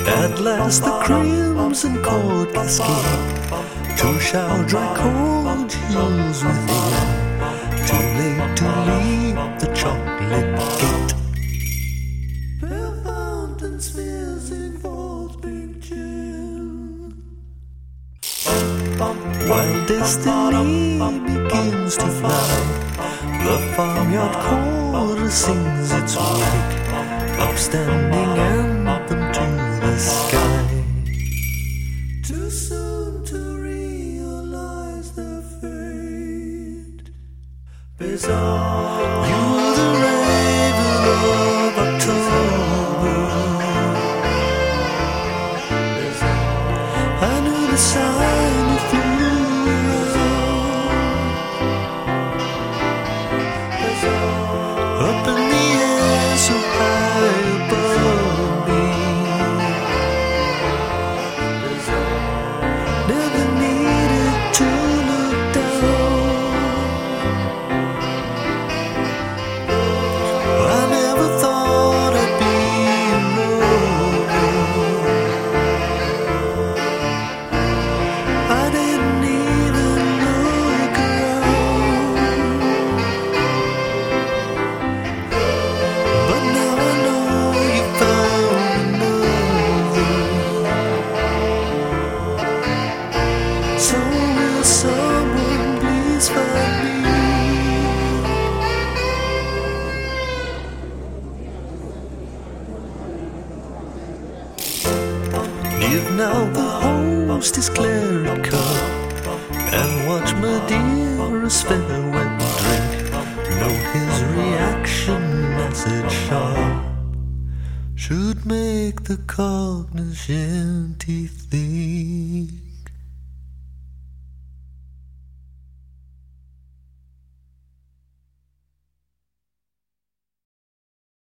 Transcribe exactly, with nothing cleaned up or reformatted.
At last the crimson cord cascade to shower dry cold hues within. Too late to leap the chocolate gate. Fair fountain smears in falls big chill, while destiny begins to fly. The farmyard chorus sings its wake, upstanding anthem to the sky. Too soon to realize their fate. Bizarre, you were the raven of October. Bizarre, I knew the sign you flew. Bizarre, up in the air so high above me. Bizarre, never needed to look down. I never thought I'd be alone. I didn't even look around. But now I know you found another. So will someone please find me? Give now the host his claret cup, and watch Madeira's farewell drink. Note his reaction, acid sharp, should make the cognoscenti think.